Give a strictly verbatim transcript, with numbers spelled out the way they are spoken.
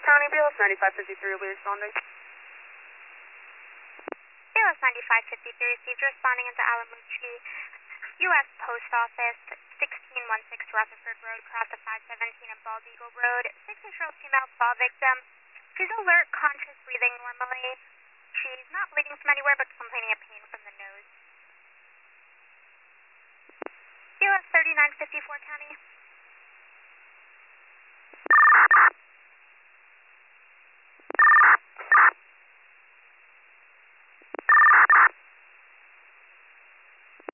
County, B L S ninety-five fifty-three will be responding. B L S ninety-five fifty-three received, responding into Alamuchi, U S Post Office, sixteen sixteen Rutherford Road, cross of five seventeen and Bald Eagle Road. six-year-old female fall victim. She's alert, conscious, breathing normally. She's not bleeding from anywhere but complaining of pain from the nose. B L S thirty-nine fifty-four County.